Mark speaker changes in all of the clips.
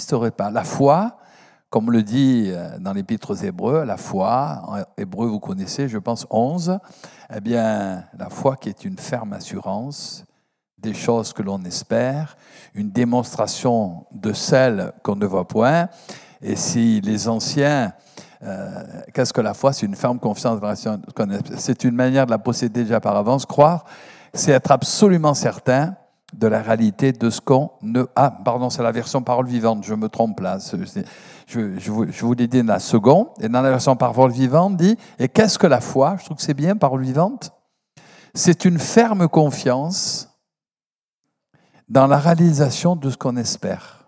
Speaker 1: n'existerait pas. La foi, comme le dit dans l'Épître aux Hébreux, la foi, en hébreu vous connaissez, je pense 11, eh bien, la foi qui est une ferme assurance des choses que l'on espère, une démonstration de celles qu'on ne voit point. Et si les anciens, qu'est-ce que la foi? C'est une ferme confiance dans la chose qu'on espère. C'est une manière de la posséder déjà par avance. Croire, c'est être absolument certain de la réalité de ce qu'on ne... Ah, pardon, c'est la version parole vivante, je me trompe là. Je vous l'ai dit dans la seconde, et dans la version parole vivante, dit, et qu'est-ce que la foi? Je trouve que c'est bien, parole vivante. C'est une ferme confiance dans la réalisation de ce qu'on espère.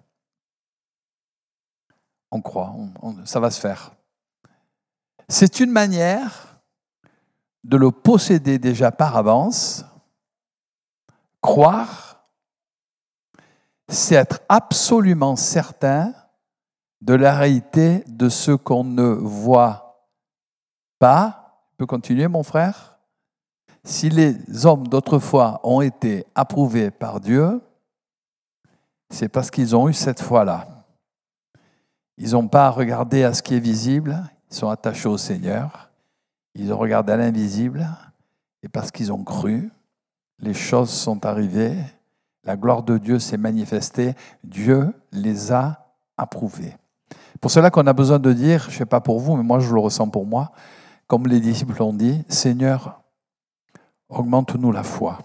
Speaker 1: On croit, ça va se faire. C'est une manière de le posséder déjà par avance. Croire, c'est être absolument certain de la réalité de ce qu'on ne voit pas. Je peux continuer, mon frère? Si les hommes d'autrefois ont été approuvés par Dieu, c'est parce qu'ils ont eu cette foi-là. Ils n'ont pas regardé à ce qui est visible, ils sont attachés au Seigneur. Ils ont regardé à l'invisible, et parce qu'ils ont cru, les choses sont arrivées, la gloire de Dieu s'est manifestée, Dieu les a approuvés. Pour cela qu'on a besoin de dire, je ne sais pas pour vous, mais moi je le ressens pour moi, comme les disciples ont dit, Seigneur, augmente-nous la foi.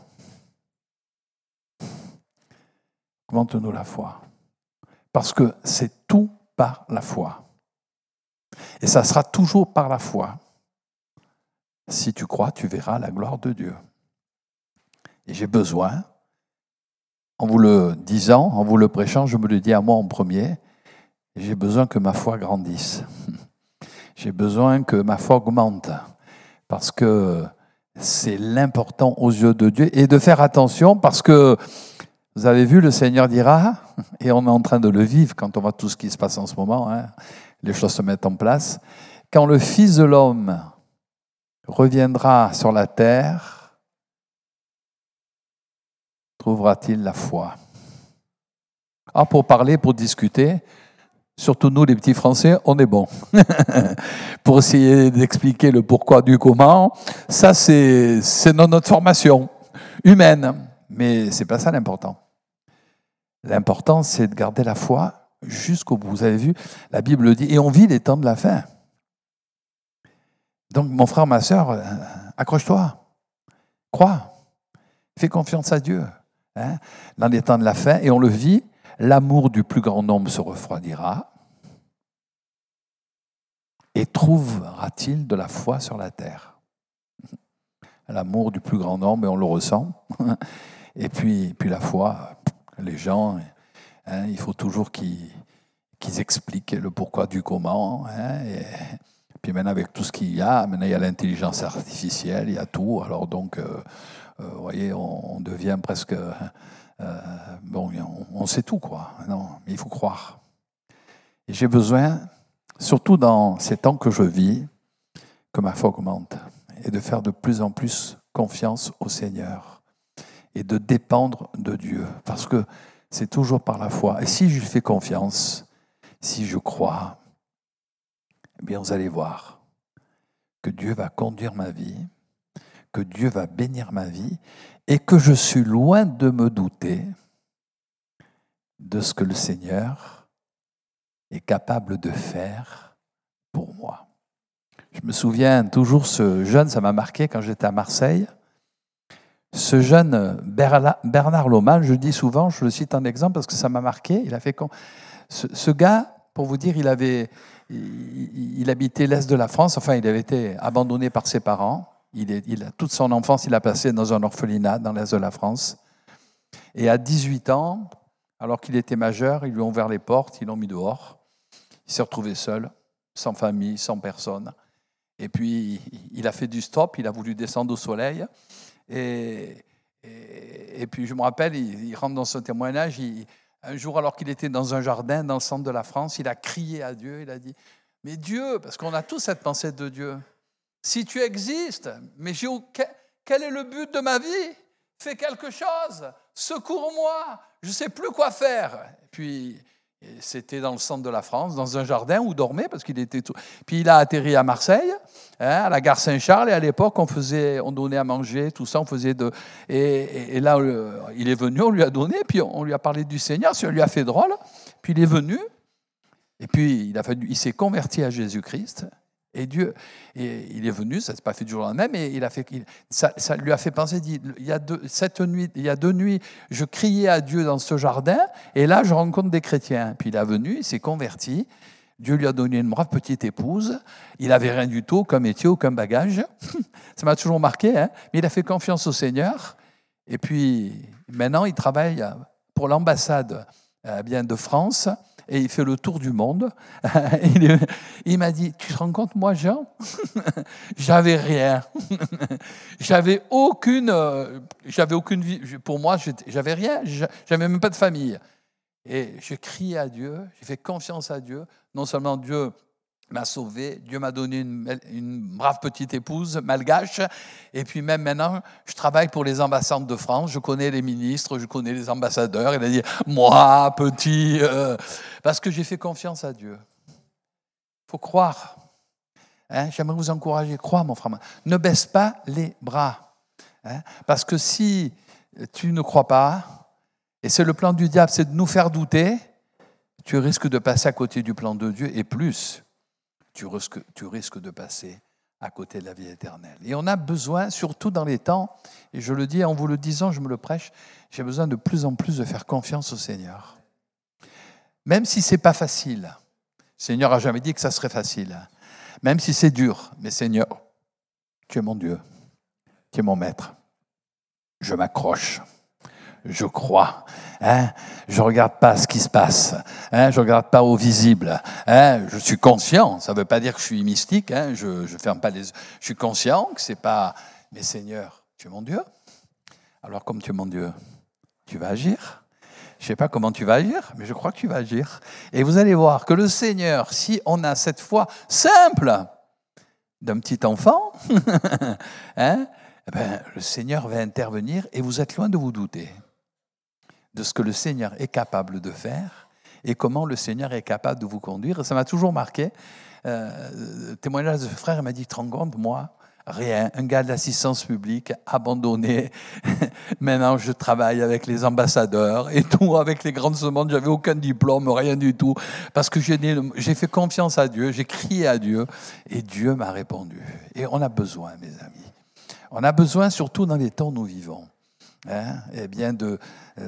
Speaker 1: Augmente-nous la foi. Parce que c'est tout par la foi. Et ça sera toujours par la foi. Si tu crois, tu verras la gloire de Dieu. Et j'ai besoin, en vous le disant, en vous le prêchant, je me le dis à moi en premier, j'ai besoin que ma foi grandisse. J'ai besoin que ma foi augmente. Parce que c'est l'important aux yeux de Dieu. Et de faire attention parce que, vous avez vu, le Seigneur dira, et on est en train de le vivre quand on voit tout ce qui se passe en ce moment, hein, les choses se mettent en place, quand le Fils de l'homme reviendra sur la terre, trouvera-t-il la foi? Ah, pour parler, pour discuter, surtout nous les petits Français, on est bons. Pour essayer d'expliquer le pourquoi du comment, ça c'est dans notre formation humaine. Mais c'est pas ça l'important. L'important, c'est de garder la foi jusqu'au bout. Vous avez vu, la Bible le dit, et on vit les temps de la fin. Donc, mon frère, ma sœur, accroche-toi, crois, fais confiance à Dieu. Hein, dans les temps de la fin, et on le vit, l'amour du plus grand nombre se refroidira. Et trouvera-t-il de la foi sur la terre? L'amour du plus grand nombre, et on le ressent. Et puis la foi, les gens, hein, il faut toujours qu'ils expliquent le pourquoi du comment. Hein, et puis maintenant, avec tout ce qu'il y a, maintenant il y a l'intelligence artificielle, il y a tout. Alors donc, vous voyez, on devient presque... bon, on sait tout, quoi. Non, mais il faut croire. Et j'ai besoin, surtout dans ces temps que je vis, que ma foi augmente et de faire de plus en plus confiance au Seigneur et de dépendre de Dieu, parce que c'est toujours par la foi. Et si je fais confiance, si je crois, eh bien vous allez voir que Dieu va conduire ma vie, que Dieu va bénir ma vie et que je suis loin de me douter de ce que le Seigneur est capable de faire pour moi. Je me souviens toujours, ce jeune, ça m'a marqué quand j'étais à Marseille, ce jeune Bernard Loman, je dis souvent, je le cite en exemple parce que ça m'a marqué, il a fait ce gars, pour vous dire, il habitait l'Est de la France, enfin il avait été abandonné par ses parents, toute son enfance il a passé dans un orphelinat dans l'Est de la France, et à 18 ans, alors qu'il était majeur, ils lui ont ouvert les portes, ils l'ont mis dehors, il s'est retrouvé seul, sans famille, sans personne. Et puis, il a fait du stop, il a voulu descendre au soleil. Et puis, je me rappelle, il rentre dans ce témoignage. Un jour, alors qu'il était dans un jardin, dans le centre de la France, il a crié à Dieu. Il a dit, mais Dieu, parce qu'on a tous cette pensée de Dieu, si tu existes, mais quel est le but de ma vie? Fais quelque chose, secours-moi, je ne sais plus quoi faire. Et puis, Et c'était dans le centre de la France, dans un jardin où il dormait, parce qu'il était tout... Puis il a atterri à Marseille, à la gare Saint-Charles, et à l'époque, on donnait à manger, tout ça, on faisait de... Et là, il est venu, on lui a donné, puis on lui a parlé du Seigneur, ça lui a fait drôle, puis il est venu, et puis il s'est converti à Jésus-Christ, et il est venu, ça ne s'est pas fait du jour au lendemain, mais ça lui a fait penser, il y a 2 nuits, je criais à Dieu dans ce jardin, et là, je rencontre des chrétiens. Puis il est venu, il s'est converti, Dieu lui a donné une brave petite épouse, il n'avait rien du tout, aucun métier, aucun bagage, ça m'a toujours marqué, hein, mais il a fait confiance au Seigneur, et puis maintenant, il travaille pour l'ambassade de France, et il fait le tour du monde. Il m'a dit, tu te rends compte, moi, Jean, j'avais rien. J'avais aucune vie. Pour moi, j'avais rien. J'avais même pas de famille. Et je criais à Dieu, j'ai fait confiance à Dieu. Non seulement Dieu m'a sauvé, Dieu m'a donné une brave petite épouse malgache, et puis même maintenant, je travaille pour les ambassades de France, je connais les ministres, je connais les ambassadeurs, il a dit, moi, petit, parce que j'ai fait confiance à Dieu. Il faut croire. Hein, j'aimerais vous encourager, crois mon frère, ne baisse pas les bras, hein, parce que si tu ne crois pas, et c'est le plan du diable, c'est de nous faire douter, tu risques de passer à côté du plan de Dieu, et plus, tu risques de passer à côté de la vie éternelle. Et on a besoin, surtout dans les temps, et je le dis en vous le disant, je me le prêche, j'ai besoin de plus en plus de faire confiance au Seigneur. Même si ce n'est pas facile. Le Seigneur n'a jamais dit que ça serait facile. Même si c'est dur. Mais Seigneur, tu es mon Dieu. Tu es mon maître. Je m'accroche. Je crois. Hein? Je ne regarde pas ce qui se passe. Hein? Je ne regarde pas au visible. Hein? Je suis conscient. Ça ne veut pas dire que je suis mystique. Hein? Je ne ferme pas les yeux. Je suis conscient que ce n'est pas... Mais Seigneur, tu es mon Dieu. Alors comme tu es mon Dieu, tu vas agir. Je ne sais pas comment tu vas agir, mais je crois que tu vas agir. Et vous allez voir que le Seigneur, si on a cette foi simple d'un petit enfant, hein, le Seigneur va intervenir et vous êtes loin de vous douter de ce que le Seigneur est capable de faire et comment le Seigneur est capable de vous conduire. Et ça m'a toujours marqué. Le témoignage de ce frère, il m'a dit, tu te rends compte, moi, rien, un gars de l'assistance publique, abandonné. Maintenant, je travaille avec les ambassadeurs et tout, avec les grandes demandes. J'avais aucun diplôme, rien du tout, parce que j'ai fait confiance à Dieu, j'ai crié à Dieu, et Dieu m'a répondu. Et on a besoin, mes amis. On a besoin, surtout dans les temps où nous vivons, hein, eh bien de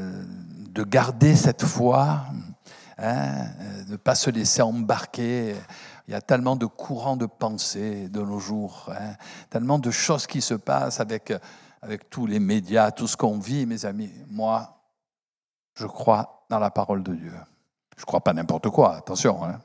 Speaker 1: garder cette foi, hein, de ne pas se laisser embarquer. Il y a tellement de courants de pensée de nos jours, hein, tellement de choses qui se passent avec tous les médias, tout ce qu'on vit, mes amis. Moi, je crois dans la parole de Dieu. Je ne crois pas n'importe quoi, attention. Hein.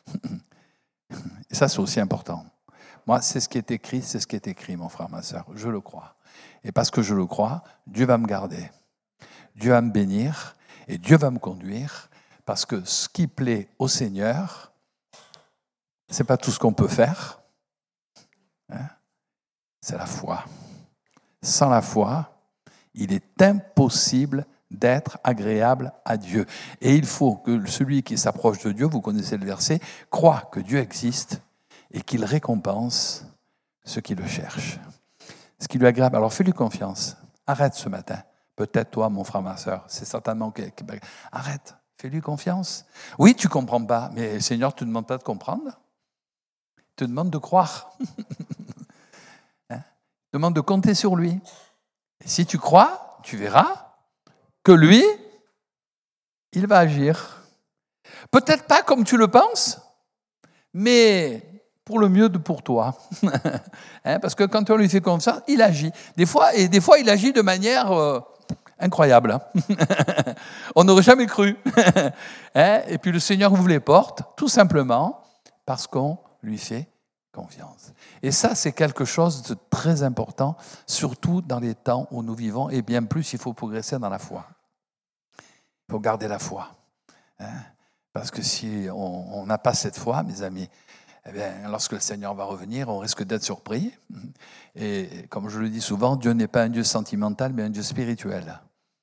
Speaker 1: Et ça, c'est aussi important. Moi, c'est ce qui est écrit, mon frère, ma sœur. Je le crois. Et parce que je le crois, Dieu va me garder. Dieu va me bénir et Dieu va me conduire, parce que ce qui plaît au Seigneur, ce n'est pas tout ce qu'on peut faire, hein, c'est la foi. Sans la foi, il est impossible d'être agréable à Dieu. Et il faut que celui qui s'approche de Dieu, vous connaissez le verset, croit que Dieu existe et qu'il récompense ceux qui le cherchent. Ce qui lui est agréable. Alors fais-lui confiance. Arrête ce matin. Peut-être toi, mon frère, ma soeur, c'est certainement... Arrête, fais-lui confiance. Oui, tu ne comprends pas, mais le Seigneur ne te demande pas de comprendre. Il te demande de croire. Hein? Il te demande de compter sur lui. Et si tu crois, tu verras que lui, il va agir. Peut-être pas comme tu le penses, mais pour le mieux pour toi. Hein? Parce que quand on lui fait confiance, il agit. Des fois, il agit de manière incroyable. Hein? On n'aurait jamais cru. Hein? Et puis le Seigneur ouvre les portes, tout simplement parce qu'on lui fait confiance. Et ça, c'est quelque chose de très important, surtout dans les temps où nous vivons, et bien plus, il faut progresser dans la foi. Il faut garder la foi. Hein? Parce que si on n'a pas cette foi, mes amis, eh bien, lorsque le Seigneur va revenir, on risque d'être surpris. Et comme je le dis souvent, Dieu n'est pas un Dieu sentimental, mais un Dieu spirituel.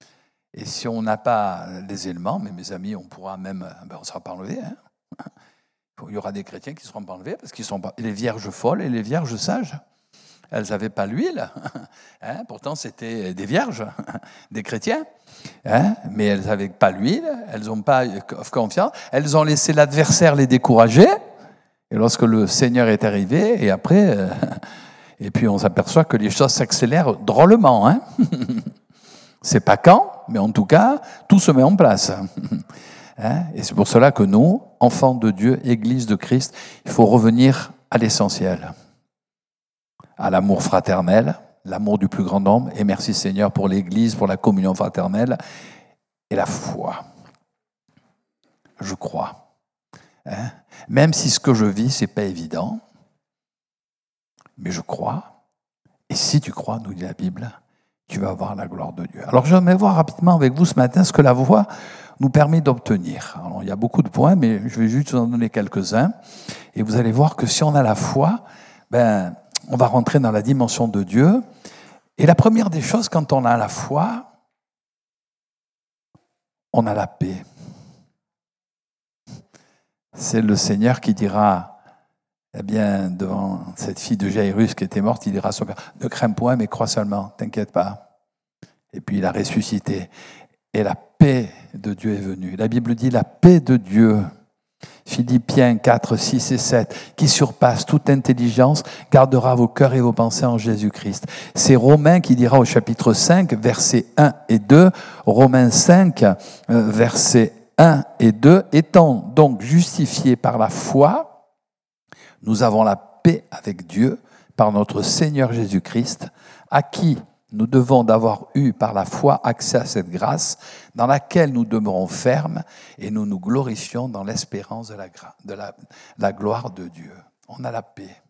Speaker 1: Et si on n'a pas les éléments, mais mes amis, on pourra même, on ne sera pas enlevé. Hein. Il y aura des chrétiens qui ne seront pas enlevés parce qu'ils sont pas les vierges folles et les vierges sages. Elles n'avaient pas l'huile. Hein, pourtant, c'était des vierges, des chrétiens. Hein, mais elles n'avaient pas l'huile, elles n'ont pas confiance. Elles ont laissé l'adversaire les décourager. Et lorsque le Seigneur est arrivé, et après, et puis on s'aperçoit que les choses s'accélèrent drôlement. Hein. C'est pas quand, mais en tout cas, tout se met en place. Hein, et c'est pour cela que nous, enfants de Dieu, Église de Christ, il faut revenir à l'essentiel. À l'amour fraternel, l'amour du plus grand nombre, et merci Seigneur pour l'Église, pour la communion fraternelle, et la foi. Je crois. Hein? Même si ce que je vis, ce n'est pas évident, mais je crois, et si tu crois, nous dit la Bible, tu vas avoir la gloire de Dieu. Alors j'aimerais voir rapidement avec vous ce matin ce que la foi nous permet d'obtenir. Alors il y a beaucoup de points, mais je vais juste vous en donner quelques-uns, et vous allez voir que si on a la foi, on va rentrer dans la dimension de Dieu. Et la première des choses, quand on a la foi, on a la paix. C'est le Seigneur qui dira, eh bien, devant cette fille de Jairus qui était morte, il dira à son père, ne crains point, mais crois seulement, t'inquiète pas. Et puis il a ressuscité. Et la paix de Dieu est venue. La Bible dit la paix de Dieu. Philippiens 4, 6 et 7, qui surpasse toute intelligence, gardera vos cœurs et vos pensées en Jésus-Christ. C'est Romains qui dira au chapitre 5, versets 1 et 2, Romains 5, versets 1 et 2, étant donc justifiés par la foi, nous avons la paix avec Dieu par notre Seigneur Jésus-Christ, à qui nous devons d'avoir eu par la foi accès à cette grâce dans laquelle nous demeurons fermes et nous nous glorifions dans l'espérance de la gloire de Dieu. On a la paix.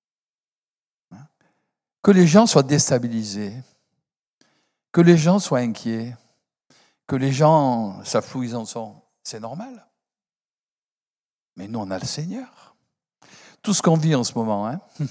Speaker 1: Que les gens soient déstabilisés, que les gens soient inquiets, que les gens savent où ils en sont, c'est normal. Mais nous, on a le Seigneur. Tout ce qu'on vit en ce moment,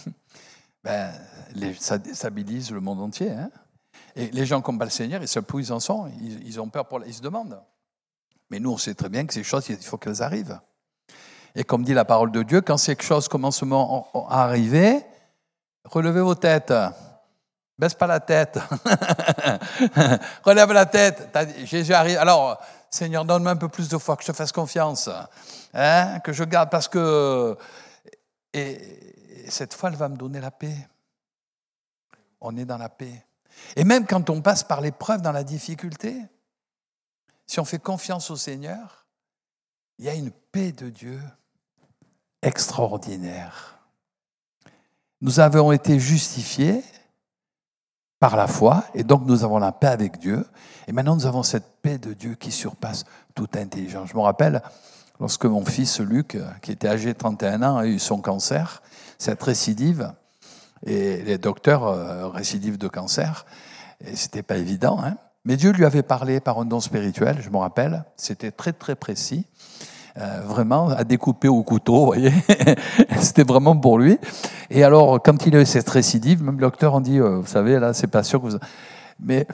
Speaker 1: ça déstabilise le monde entier. Hein. Et les gens qui n'ont pas le Seigneur, ils savent où ils en sont, ils ont peur, ils se demandent. Mais nous, on sait très bien que ces choses, il faut qu'elles arrivent. Et comme dit la parole de Dieu, quand ces choses commencent à arriver, relevez vos têtes. Baisse pas la tête. Relève la tête. Jésus arrive. Alors, Seigneur, donne-moi un peu plus de foi, que je te fasse confiance. Hein, que je garde, parce que... Et cette foi, elle va me donner la paix. On est dans la paix. Et même quand on passe par l'épreuve, dans la difficulté, si on fait confiance au Seigneur, il y a une paix de Dieu extraordinaire. Nous avons été justifiés par la foi, et donc nous avons la paix avec Dieu. Et maintenant, nous avons cette paix de Dieu qui surpasse toute intelligence. Je me rappelle, lorsque mon fils Luc, qui était âgé de 31 ans, a eu son cancer, cette récidive, et les docteurs récidive de cancer, et c'était pas évident, hein. Mais Dieu lui avait parlé par un don spirituel, je me rappelle, c'était très très précis, vraiment à découper au couteau, vous voyez, c'était vraiment pour lui. Et alors, quand il a eu cette récidive, même le docteur a dit, vous savez, là, c'est pas sûr que vous... Mais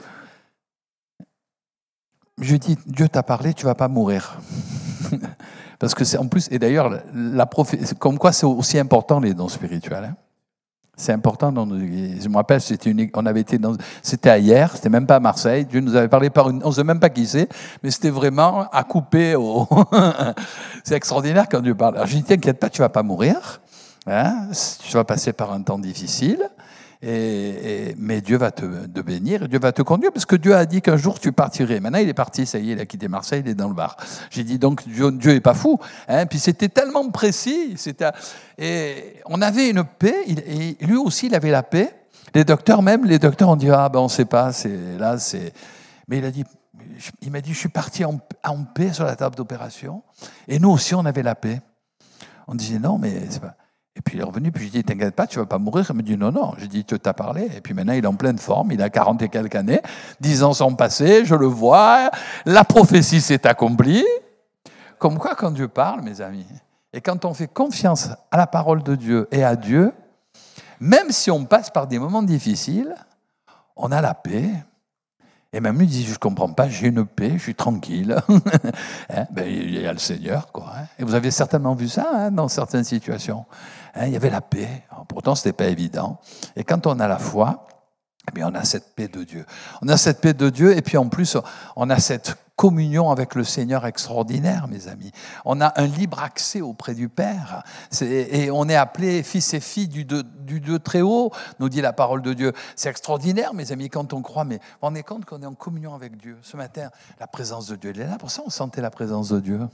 Speaker 1: je lui ai dit, Dieu t'a parlé, tu vas pas mourir. Parce que c'est en plus, et d'ailleurs, comme quoi c'est aussi important les dons spirituels, hein. C'est important. Je me rappelle, c'était à hier, c'était même pas à Marseille. Dieu nous avait parlé on ne sait même pas qui c'est, mais c'était vraiment à couper. C'est extraordinaire quand Dieu parle. Alors je dis, t'inquiète pas, tu vas pas mourir. Hein, tu vas passer par un temps difficile, mais Dieu va te bénir, Dieu va te conduire, parce que Dieu a dit qu'un jour tu partirais. Maintenant, il est parti, ça y est, il a quitté Marseille, il est dans le Var. J'ai dit donc, Dieu n'est pas fou. Hein, puis c'était tellement précis. Et on avait une paix, et lui aussi, il avait la paix. Les docteurs ont dit, on ne sait pas, Mais il m'a dit, je suis parti en paix sur la table d'opération. Et nous aussi, on avait la paix. On disait, non, mais c'est pas... Et puis il est revenu, puis je lui ai dit, t'inquiète pas, tu ne vas pas mourir. Il me dit, non. J'ai dit, tu t'as parlé. Et puis maintenant, il est en pleine forme, il a 40 et quelques années, 10 ans sont passés, je le vois, la prophétie s'est accomplie. Comme quoi, quand Dieu parle, mes amis, et quand on fait confiance à la parole de Dieu et à Dieu, même si on passe par des moments difficiles, on a la paix. Et même lui dit, je ne comprends pas, j'ai une paix, je suis tranquille. Il y a le Seigneur, quoi. Et vous avez certainement vu ça dans certaines situations. Il y avait la paix. Alors, pourtant, ce n'était pas évident. Et quand on a la foi, on a cette paix de Dieu. On a cette paix de Dieu, et puis en plus, on a cette communion avec le Seigneur extraordinaire, mes amis. On a un libre accès auprès du Père. Et on est appelés fils et filles du Dieu très haut, nous dit la parole de Dieu. C'est extraordinaire, mes amis, quand on croit, mais vous vous rendez compte qu'on est en communion avec Dieu. Ce matin, la présence de Dieu, elle est là. Pour ça, on sentait la présence de Dieu.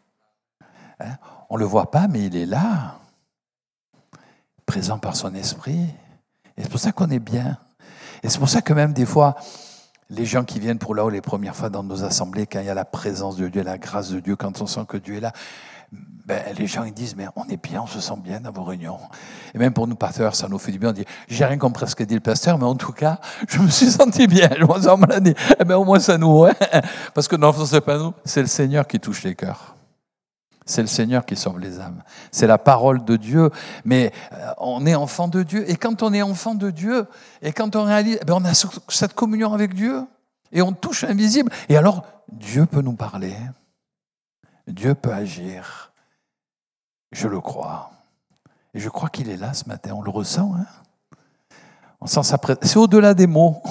Speaker 1: On ne le voit pas, mais il est là. Présent par son esprit. Et c'est pour ça qu'on est bien. Et c'est pour ça que même des fois, les gens qui viennent pour là-haut les premières fois dans nos assemblées, quand il y a la présence de Dieu, la grâce de Dieu, quand on sent que Dieu est là, les gens ils disent, mais on est bien, on se sent bien dans vos réunions. Et même pour nous, pasteurs, ça nous fait du bien. On dit, j'ai rien compris ce que dit le pasteur, mais en tout cas, je me suis senti bien. Je me sens malade. Au moins ça nous, parce que non, c'est pas nous, c'est le Seigneur qui touche les cœurs. C'est le Seigneur qui sauve les âmes. C'est la parole de Dieu. Mais on est enfant de Dieu. Et quand on est enfant de Dieu, et quand on réalise, on a cette communion avec Dieu. Et on touche l'invisible. Et alors, Dieu peut nous parler. Dieu peut agir. Je le crois. Et je crois qu'il est là ce matin. On le ressent. On sent sa présence. C'est au-delà des mots.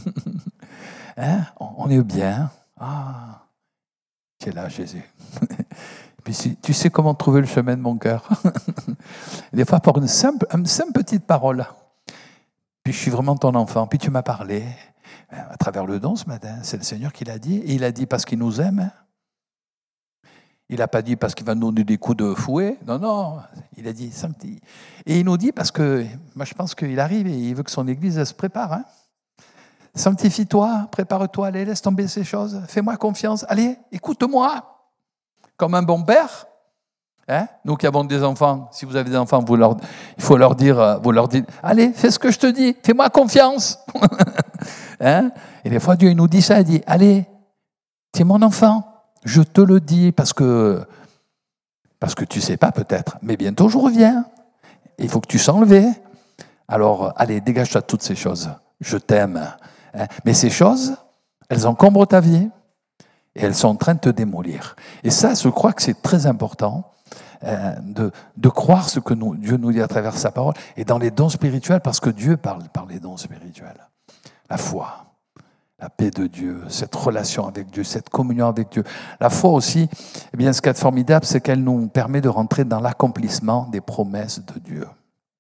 Speaker 1: On est bien. Ah, tu es là, Jésus. Puis tu sais comment trouver le chemin de mon cœur. Des fois, par une simple petite parole. Puis je suis vraiment ton enfant. Puis tu m'as parlé à travers le don ce matin. C'est le Seigneur qui l'a dit. Et il a dit parce qu'il nous aime. Il n'a pas dit parce qu'il va nous donner des coups de fouet. Non. Il a dit sanctifie. Et il nous dit parce que, moi je pense qu'il arrive et il veut que son Église elle se prépare. Sanctifie-toi, prépare-toi, allez, laisse tomber ces choses. Fais-moi confiance. Allez, écoute-moi. Comme un bon père, nous qui avons des enfants, si vous avez des enfants, il faut leur dire, allez, fais ce que je te dis, fais-moi confiance. Et des fois, Dieu nous dit ça, il dit, allez, tu es mon enfant, je te le dis, parce que tu ne sais pas peut-être, mais bientôt je reviens, il faut que tu sois enlevé. Alors, allez, dégage-toi de toutes ces choses, je t'aime. Mais ces choses, elles encombrent ta vie. Et elles sont en train de te démolir. Et ça, je crois que c'est très important de croire ce que Dieu nous dit à travers sa parole et dans les dons spirituels, parce que Dieu parle par les dons spirituels. La foi, la paix de Dieu, cette relation avec Dieu, cette communion avec Dieu. La foi aussi, ce qu'il y a de formidable, c'est qu'elle nous permet de rentrer dans l'accomplissement des promesses de Dieu.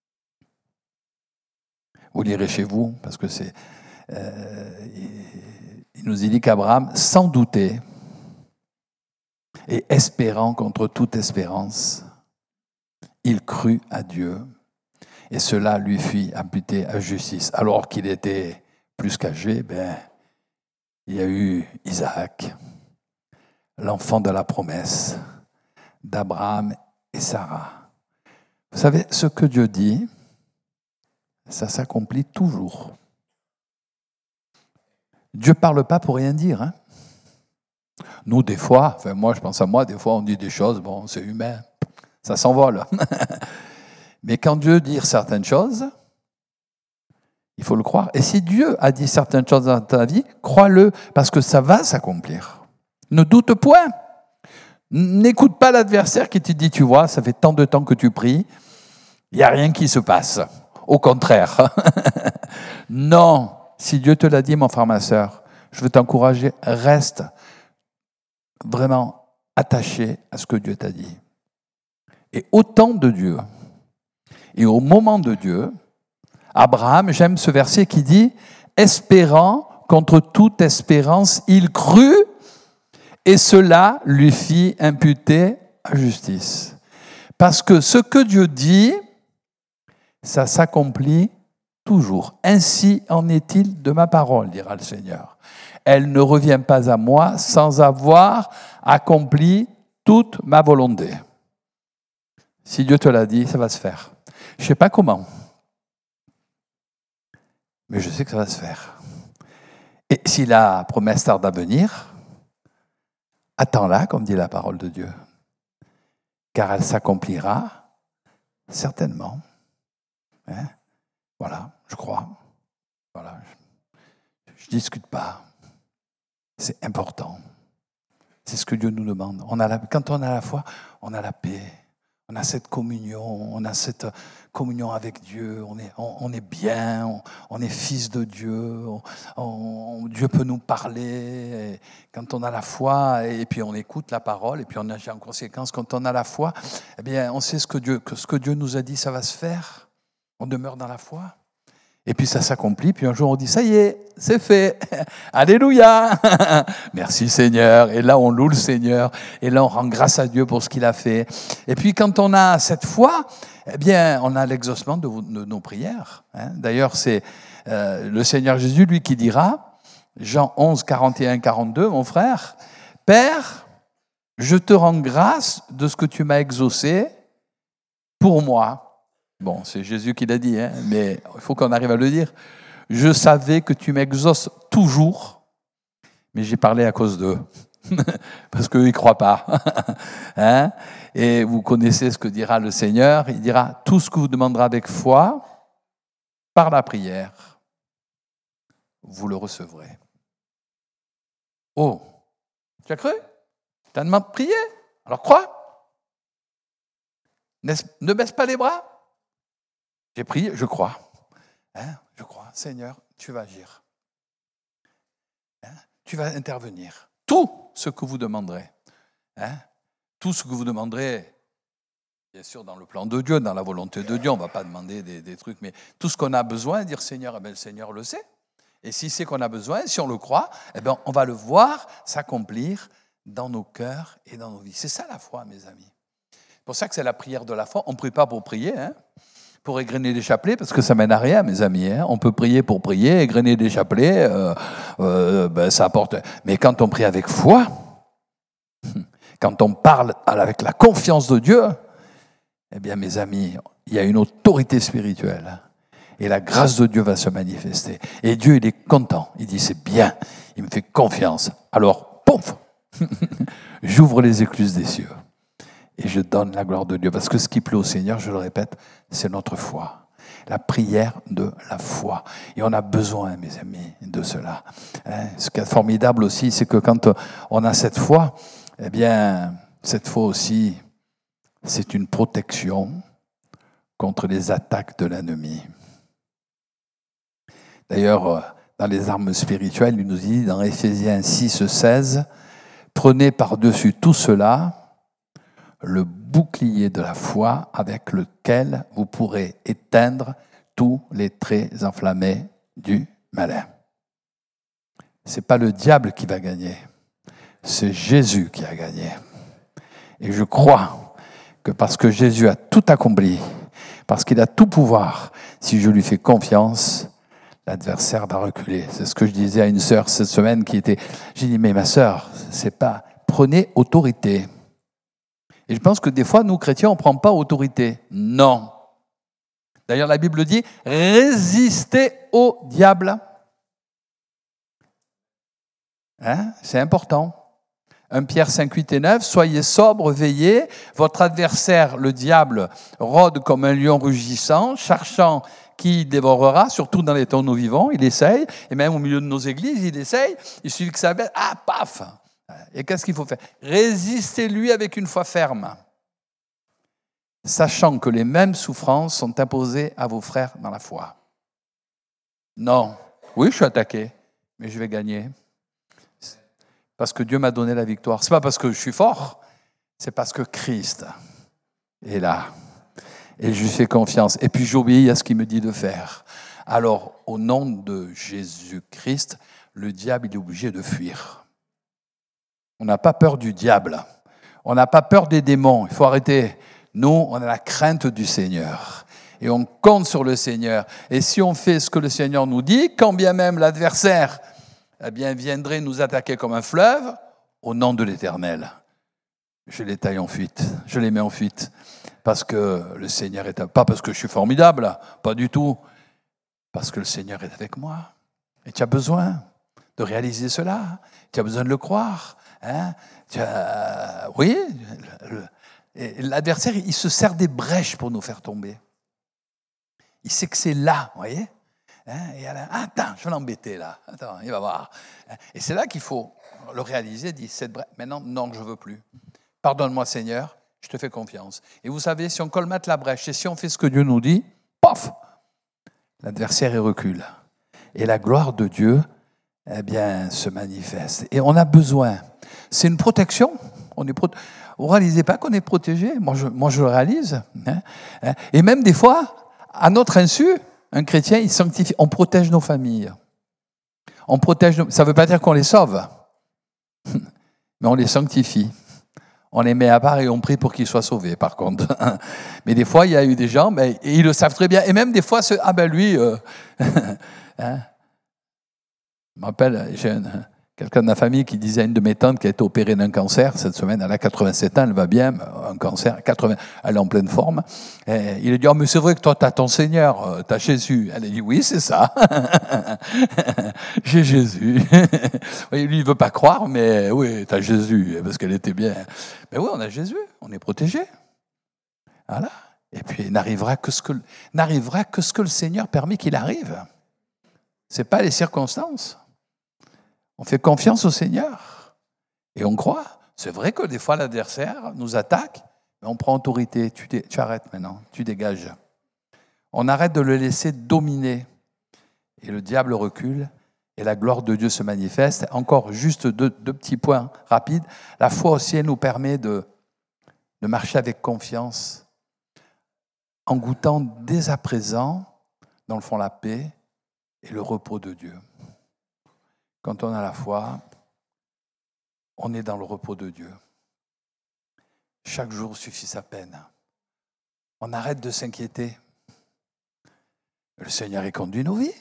Speaker 1: Vous lirez chez vous, parce que c'est... il nous dit qu'Abraham, sans douter, et espérant contre toute espérance, il crut à Dieu, et cela lui fit imputer à justice. Alors qu'il était plus qu'âgé, il y a eu Isaac, l'enfant de la promesse d'Abraham et Sarah. Vous savez, ce que Dieu dit, ça s'accomplit toujours. Dieu ne parle pas pour rien dire. Nous, des fois, moi je pense à moi, des fois on dit des choses, c'est humain, ça s'envole. Mais quand Dieu dit certaines choses, il faut le croire. Et si Dieu a dit certaines choses dans ta vie, crois-le, parce que ça va s'accomplir. Ne doute point. N'écoute pas l'adversaire qui te dit, tu vois, ça fait tant de temps que tu pries, il n'y a rien qui se passe. Au contraire. Non, si Dieu te l'a dit, mon frère, ma sœur, je veux t'encourager, reste vraiment attaché à ce que Dieu t'a dit. Et au temps de Dieu, et au moment de Dieu, Abraham, j'aime ce verset qui dit « Espérant contre toute espérance, il crut, et cela lui fit imputer à justice. » Parce que ce que Dieu dit, ça s'accomplit toujours. Ainsi en est-il de ma parole, dira le Seigneur. Elle ne revient pas à moi sans avoir accompli toute ma volonté. Si Dieu te l'a dit, ça va se faire. Je ne sais pas comment, mais je sais que ça va se faire. Et si la promesse tarde à venir, attends-la, comme dit la parole de Dieu, car elle s'accomplira certainement. Voilà, je crois. Voilà, je ne discute pas. C'est important. C'est ce que Dieu nous demande. Quand on a la foi, on a la paix. On a cette communion, avec Dieu, on est bien, on est fils de Dieu, Dieu peut nous parler. Et quand on a la foi, et puis on écoute la parole, et puis on agit en conséquence, quand on a la foi, eh bien, on sait ce que Dieu nous a dit, ça va se faire. On demeure dans la foi. Et puis ça s'accomplit, puis un jour on dit, ça y est, c'est fait, alléluia, merci Seigneur, et là on loue le Seigneur, et là on rend grâce à Dieu pour ce qu'il a fait. Et puis quand on a cette foi, eh bien on a l'exaucement de nos prières. D'ailleurs c'est le Seigneur Jésus, lui, qui dira, Jean 11, 41, 42, mon frère, Père, je te rends grâce de ce que tu m'as exaucé pour moi. Bon, c'est Jésus qui l'a dit, mais il faut qu'on arrive à le dire. Je savais que tu m'exauces toujours, mais j'ai parlé à cause d'eux, parce qu'eux, ils ne croient pas. Et vous connaissez ce que dira le Seigneur, il dira, tout ce que vous demanderez avec foi, par la prière, vous le recevrez. Oh, tu as cru? Tu as demandé de prier? Alors crois. Ne baisse pas les bras. J'ai prié, je crois. Je crois. Seigneur, tu vas agir. Tu vas intervenir. Tout ce que vous demanderez. Tout ce que vous demanderez, bien sûr, dans le plan de Dieu, dans la volonté de Dieu, on ne va pas demander des trucs, mais tout ce qu'on a besoin, dire Seigneur, le Seigneur le sait. Et si c'est qu'on a besoin, si on le croit, on va le voir s'accomplir dans nos cœurs et dans nos vies. C'est ça la foi, mes amis. C'est pour ça que c'est la prière de la foi. On ne prie pas pour prier, pour égrener des chapelets, parce que ça mène à rien, mes amis. On peut prier pour prier, égrener des chapelets, ça apporte. Mais quand on prie avec foi, quand on parle avec la confiance de Dieu, eh bien, mes amis, il y a une autorité spirituelle. Et la grâce de Dieu va se manifester. Et Dieu, il est content. Il dit, c'est bien. Il me fait confiance. Alors, pouf, j'ouvre les écluses des cieux. Et je donne la gloire de Dieu. Parce que ce qui plaît au Seigneur, je le répète, c'est notre foi. La prière de la foi. Et on a besoin, mes amis, de cela. Ce qui est formidable aussi, c'est que quand on a cette foi, eh bien, cette foi aussi, c'est une protection contre les attaques de l'ennemi. D'ailleurs, dans les armes spirituelles, il nous dit dans Éphésiens 6, 16, « Prenez par-dessus tout cela le bouclier de la foi avec lequel vous pourrez éteindre tous les traits enflammés du malin. » Ce n'est pas le diable qui va gagner, c'est Jésus qui a gagné. Et je crois que parce que Jésus a tout accompli, parce qu'il a tout pouvoir, si je lui fais confiance, l'adversaire va reculer. C'est ce que je disais à une sœur cette semaine qui était... J'ai dit, mais ma sœur, c'est pas... Prenez autorité. Et je pense que des fois, nous, chrétiens, on ne prend pas autorité. Non. D'ailleurs, la Bible dit, résistez au diable. C'est important. 1 Pierre 5, 8 et 9, soyez sobres, veillez. Votre adversaire, le diable, rôde comme un lion rugissant, cherchant qui dévorera, surtout dans les temps où nous vivons. Il essaye, et même au milieu de nos églises, il essaye. Il suffit que ça baisse, paf. Et qu'est-ce qu'il faut faire? Résistez-lui avec une foi ferme, sachant que les mêmes souffrances sont imposées à vos frères dans la foi. Non, oui, je suis attaqué, mais je vais gagner. Parce que Dieu m'a donné la victoire. Ce n'est pas parce que je suis fort, c'est parce que Christ est là. Et je lui fais confiance. Et puis j'obéis à ce qu'il me dit de faire. Alors, au nom de Jésus-Christ, le diable il est obligé de fuir. On n'a pas peur du diable. On n'a pas peur des démons. Il faut arrêter. Nous, on a la crainte du Seigneur. Et on compte sur le Seigneur. Et si on fait ce que le Seigneur nous dit, quand bien même l'adversaire viendrait nous attaquer comme un fleuve, au nom de l'Éternel, je les taille en fuite. Je les mets en fuite. Parce que le Seigneur est... Pas parce que je suis formidable, pas du tout. Parce que le Seigneur est avec moi. Et tu as besoin de réaliser cela. Tu as besoin de le croire. Oui, l'adversaire, il se sert des brèches pour nous faire tomber. Il sait que c'est là, vous voyez. Et elle a, attends, je vais l'embêter là. Attends, il va voir. Et c'est là qu'il faut le réaliser, dit, maintenant, non, je ne veux plus. Pardonne-moi, Seigneur, je te fais confiance. Et vous savez, si on colmate la brèche et si on fait ce que Dieu nous dit, paf, l'adversaire il recule. Et la gloire de Dieu, eh bien, se manifeste. Et on a besoin. C'est une protection. Vous ne réalisez pas qu'on est protégé? Moi, je le réalise. Et même des fois, à notre insu, un chrétien, il sanctifie. On protège nos familles. Ça ne veut pas dire qu'on les sauve, mais on les sanctifie. On les met à part et on prie pour qu'ils soient sauvés, par contre. Mais des fois, il y a eu des gens, et ils le savent très bien. Et même des fois, lui... Je me rappelle, quelqu'un de ma famille qui disait à une de mes tantes qui a été opérée d'un cancer cette semaine, elle a 87 ans, elle va bien, un cancer, 80, elle est en pleine forme. Et il a dit, oh, mais c'est vrai que toi, tu as ton Seigneur, tu as Jésus. Elle a dit, oui, c'est ça. J'ai Jésus. Lui, il ne veut pas croire, mais oui, tu as Jésus, parce qu'elle était bien. Mais oui, on a Jésus, on est protégé. Voilà. Et puis, n'arrivera que ce que le Seigneur permet qu'il arrive. Ce n'est pas les circonstances. On fait confiance au Seigneur et on croit. C'est vrai que des fois l'adversaire nous attaque, mais on prend autorité. Tu arrêtes maintenant, tu dégages. On arrête de le laisser dominer. Et le diable recule et la gloire de Dieu se manifeste. Encore juste deux petits points rapides. La foi aussi, elle nous permet de marcher avec confiance en goûtant dès à présent, dans le fond, la paix et le repos de Dieu. Quand on a la foi, on est dans le repos de Dieu. Chaque jour suffit sa peine. On arrête de s'inquiéter. Le Seigneur y conduit nos vies.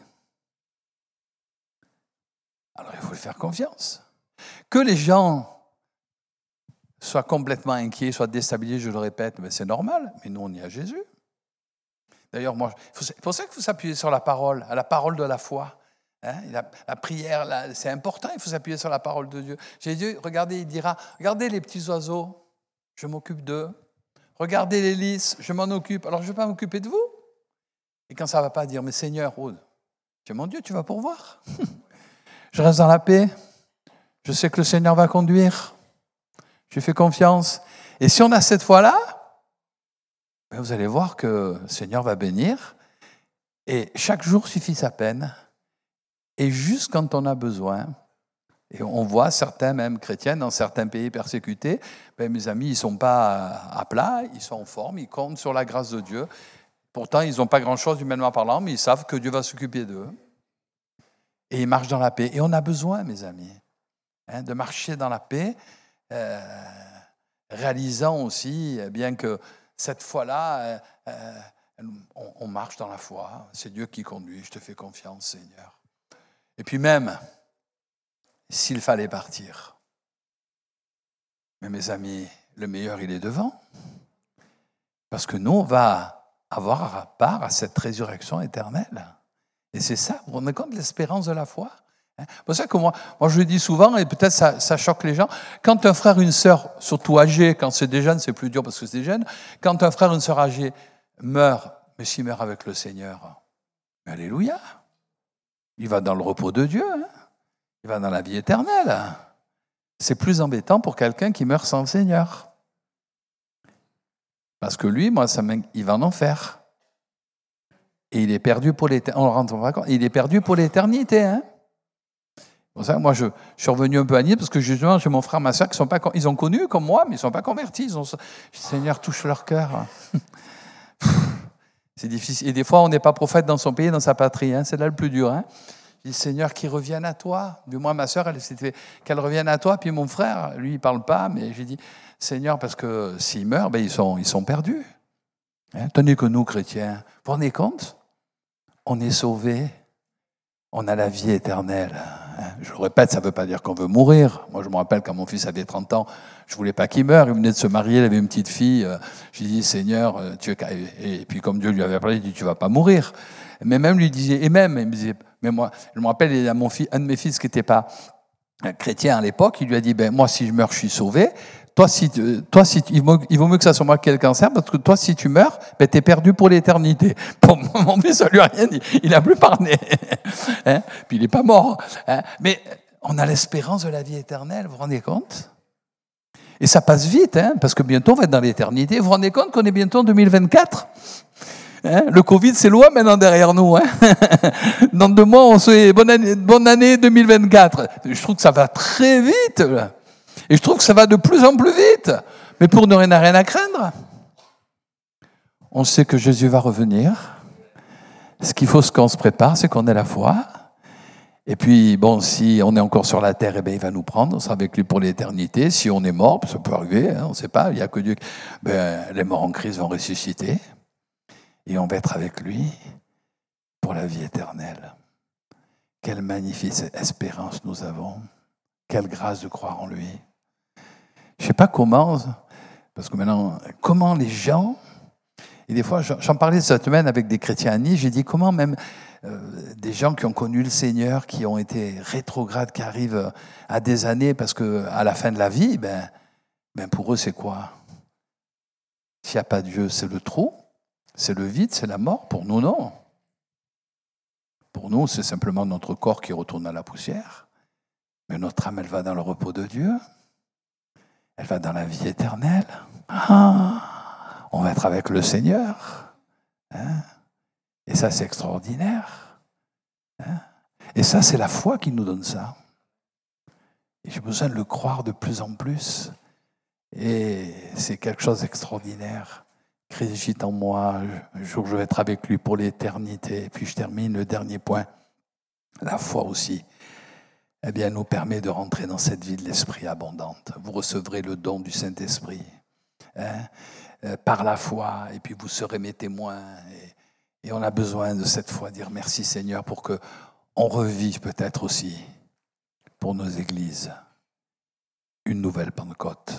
Speaker 1: Alors il faut lui faire confiance. Que les gens soient complètement inquiets, soient déstabilisés, je le répète, mais c'est normal. Mais nous, on y a Jésus. D'ailleurs, c'est pour ça qu'il faut s'appuyer sur la parole, à la parole de la foi. La prière, c'est important, il faut s'appuyer sur la parole de Dieu. Jésus, regardez, il dira, regardez les petits oiseaux, je m'occupe d'eux. Regardez les lys, je m'en occupe. Alors, je ne vais pas m'occuper de vous. Et quand ça ne va pas, dire, mais Seigneur, tu es mon Dieu, tu vas pourvoir. Je reste dans la paix. Je sais que le Seigneur va conduire. Je lui fais confiance. Et si on a cette foi-là, vous allez voir que le Seigneur va bénir. Et chaque jour suffit sa peine. Et juste quand on a besoin, et on voit certains, même chrétiens, dans certains pays persécutés, mes amis, ils ne sont pas à plat, ils sont en forme, ils comptent sur la grâce de Dieu. Pourtant, ils n'ont pas grand-chose humainement parlant, mais ils savent que Dieu va s'occuper d'eux. Et ils marchent dans la paix. Et on a besoin, mes amis, de marcher dans la paix, réalisant aussi bien que cette foi-là, on marche dans la foi. C'est Dieu qui conduit. Je te fais confiance, Seigneur. Et puis même, s'il fallait partir, mais mes amis, le meilleur, il est devant. Parce que nous, on va avoir part à cette résurrection éternelle. Et c'est ça, vous vous rendez compte de l'espérance de la foi? C'est pour ça que moi je le dis souvent, et peut-être ça choque les gens, quand un frère, une sœur, surtout âgé, quand c'est des jeunes, c'est plus dur parce que c'est des jeunes, quand un frère, une sœur âgée meurt, mais s'il meurt avec le Seigneur, alléluia, il va dans le repos de Dieu, il va dans la vie éternelle. C'est plus embêtant pour quelqu'un qui meurt sans le Seigneur. Parce que lui, il va en enfer. Et il est perdu pour l'éternité. Il est perdu pour l'éternité. Pour ça, moi, je suis revenu un peu à Nice parce que justement, j'ai mon frère, ma soeur, ils ont connu comme moi, mais ils ne sont pas convertis. Seigneur, touche leur cœur. C'est difficile. Et des fois, on n'est pas prophète dans son pays, dans sa patrie. C'est là le plus dur. Je dis, Seigneur, qu'ils reviennent à toi. Du moins, ma soeur, qu'elle revienne à toi. Puis mon frère, lui, il ne parle pas, mais j'ai dit, Seigneur, parce que s'ils meurent, ils sont perdus. Tenez que nous, chrétiens, vous vous rendez compte? On est sauvés. On a la vie éternelle. Je le répète, ça ne veut pas dire qu'on veut mourir. Moi, je me rappelle quand mon fils avait 30 ans, je ne voulais pas qu'il meure. Il venait de se marier, il avait une petite fille. J'ai dit, Seigneur, et puis comme Dieu lui avait parlé, il dit, tu ne vas pas mourir. Mais même lui disait, il me disait, mais moi, je me rappelle, il y a un de mes fils qui n'était pas chrétien à l'époque, il lui a dit, moi, si je meurs, je suis sauvé. il vaut mieux que ça soit moi qui ai le cancer, parce que toi, si tu meurs, ben, t'es perdu pour l'éternité. Bon, mon fils, ça lui a rien dit. Il n'a plus parlé. Hein? Puis il n'est pas mort. Hein? Mais on a l'espérance de la vie éternelle, vous vous rendez compte? Et ça passe vite, hein, parce que bientôt on va être dans l'éternité. Vous vous rendez compte qu'on est bientôt en 2024? Hein, le Covid, c'est loin maintenant derrière nous. Hein. Dans 2 mois, on se dit bonne année 2024. Je trouve que ça va très vite. Là. Et je trouve que ça va de plus en plus vite. Mais pour nous, on n'a rien à craindre. On sait que Jésus va revenir. Ce qu'il faut, ce qu'on se prépare, c'est qu'on ait la foi. Et puis, bon, si on est encore sur la terre, eh bien, il va nous prendre, on sera avec lui pour l'éternité. Si on est mort, ça peut arriver, hein, on ne sait pas, il n'y a que Dieu. Ben, les morts en Christ vont ressusciter et on va être avec lui pour la vie éternelle. Quelle magnifique espérance nous avons. Quelle grâce de croire en lui. Je ne sais pas comment, parce que maintenant, comment les gens, et des fois, j'en parlais cette semaine avec des chrétiens à Nice, j'ai dit comment même des gens qui ont connu le Seigneur, qui ont été rétrogrades, qui arrivent à des années, parce qu'à la fin de la vie, ben pour eux, c'est quoi? S'il n'y a pas Dieu, c'est le trou, c'est le vide, c'est la mort. Pour nous, non. Pour nous, c'est simplement notre corps qui retourne à la poussière. Mais notre âme, elle va dans le repos de Dieu. Elle va dans la vie éternelle. On va être avec le Seigneur. Hein? Et ça, c'est extraordinaire. Hein? Et ça, c'est la foi qui nous donne ça. Et j'ai besoin de le croire de plus en plus. Et c'est quelque chose d'extraordinaire. Christ agit en moi. Un jour, je vais être avec lui pour l'éternité. Et puis, je termine le dernier point. La foi aussi, eh bien, nous permet de rentrer dans cette vie de l'esprit abondante. Vous recevrez le don du Saint-Esprit. Hein? Par la foi, et puis vous serez mes témoins. Et on a besoin de cette foi, dire merci Seigneur, pour qu'on revive peut-être aussi pour nos églises une nouvelle Pentecôte.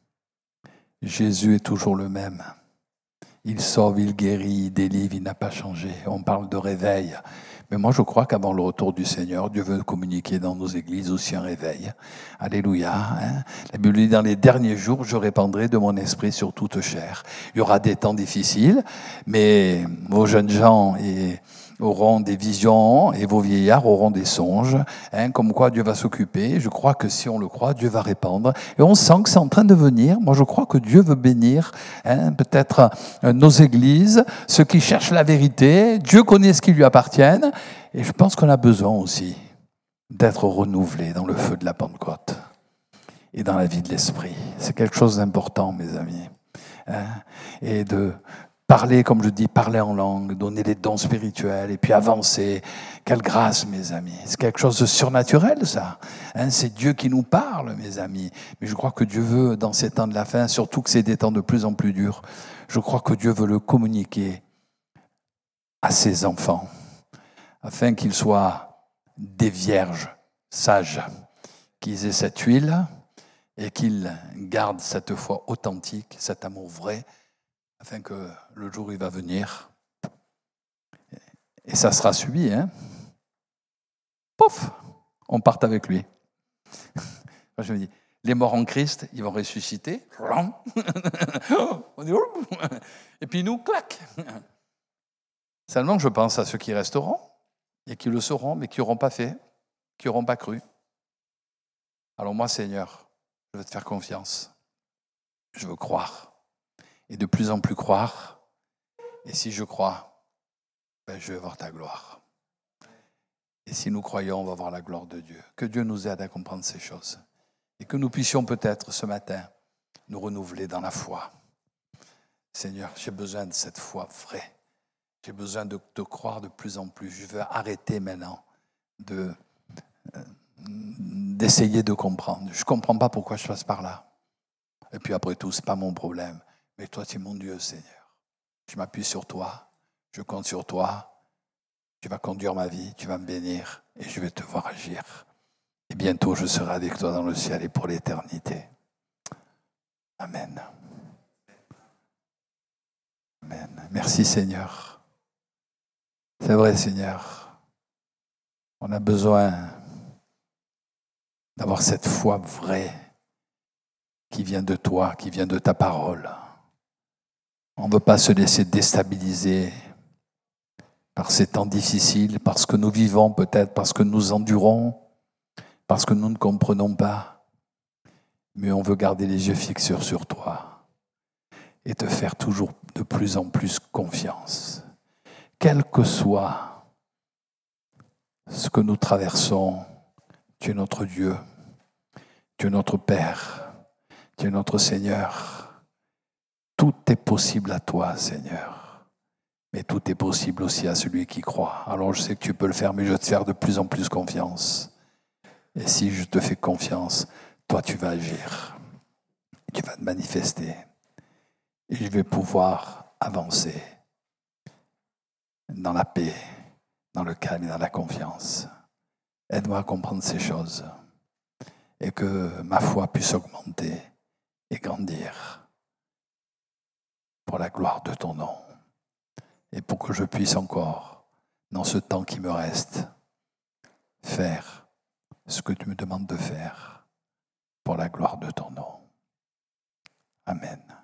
Speaker 1: Jésus est toujours le même. Il sauve, il guérit, il délivre, il n'a pas changé. On parle de réveil. Mais moi, je crois qu'avant le retour du Seigneur, Dieu veut communiquer dans nos églises aussi un réveil. Alléluia. Hein? La Bible dit, dans les derniers jours, je répandrai de mon esprit sur toute chair. Il y aura des temps difficiles, mais vos jeunes gens auront des visions et vos vieillards auront des songes, hein, comme quoi Dieu va s'occuper. Je crois que si on le croit, Dieu va répandre. Et on sent que c'est en train de venir. Moi, je crois que Dieu veut bénir peut-être nos églises, ceux qui cherchent la vérité. Dieu connaît ce qui lui appartient. Et je pense qu'on a besoin aussi d'être renouvelés dans le feu de la Pentecôte et dans la vie de l'esprit. C'est quelque chose d'important, mes amis. Hein, et de parler, comme je dis, parler en langue, donner des dons spirituels et puis avancer. Quelle grâce, mes amis. C'est quelque chose de surnaturel, ça. Hein, c'est Dieu qui nous parle, mes amis. Mais je crois que Dieu veut, dans ces temps de la fin, surtout que c'est des temps de plus en plus durs, je crois que Dieu veut le communiquer à ses enfants, afin qu'ils soient des vierges sages, qu'ils aient cette huile et qu'ils gardent cette foi authentique, cet amour vrai, afin que le jour où il va venir, et ça sera suivi, hein, pouf, on part avec lui. Moi, je me dis, les morts en Christ, ils vont ressusciter. On dit, et puis nous, clac. Seulement, je pense à ceux qui resteront et qui le sauront, mais qui n'auront pas fait, qui n'auront pas cru. Alors moi, Seigneur, je veux te faire confiance. Je veux croire. Et de plus en plus croire. Et si je crois, je vais voir ta gloire. Et si nous croyons, on va voir la gloire de Dieu. Que Dieu nous aide à comprendre ces choses. Et que nous puissions peut-être ce matin nous renouveler dans la foi. Seigneur, j'ai besoin de cette foi vraie. J'ai besoin de te croire de plus en plus. Je veux arrêter maintenant d'essayer de comprendre. Je ne comprends pas pourquoi je passe par là. Et puis après tout, ce n'est pas mon problème. Mais toi, tu es mon Dieu, Seigneur. Je m'appuie sur toi. Je compte sur toi. Tu vas conduire ma vie. Tu vas me bénir. Et je vais te voir agir. Et bientôt, je serai avec toi dans le ciel et pour l'éternité. Amen. Amen. Merci, Seigneur. C'est vrai, Seigneur. On a besoin d'avoir cette foi vraie qui vient de toi, qui vient de ta parole. On ne veut pas se laisser déstabiliser par ces temps difficiles, parce que nous vivons peut-être, parce que nous endurons, parce que nous ne comprenons pas. Mais on veut garder les yeux fixés sur toi et te faire toujours de plus en plus confiance. Quel que soit ce que nous traversons, tu es notre Dieu, tu es notre Père, tu es notre Seigneur. Tout est possible à toi, Seigneur. Mais tout est possible aussi à celui qui croit. Alors je sais que tu peux le faire, mais je vais te faire de plus en plus confiance. Et si je te fais confiance, toi tu vas agir. Tu vas te manifester. Et je vais pouvoir avancer dans la paix, dans le calme et dans la confiance. Aide-moi à comprendre ces choses et que ma foi puisse augmenter et grandir pour la gloire de ton nom et pour que je puisse encore, dans ce temps qui me reste, faire ce que tu me demandes de faire pour la gloire de ton nom. Amen.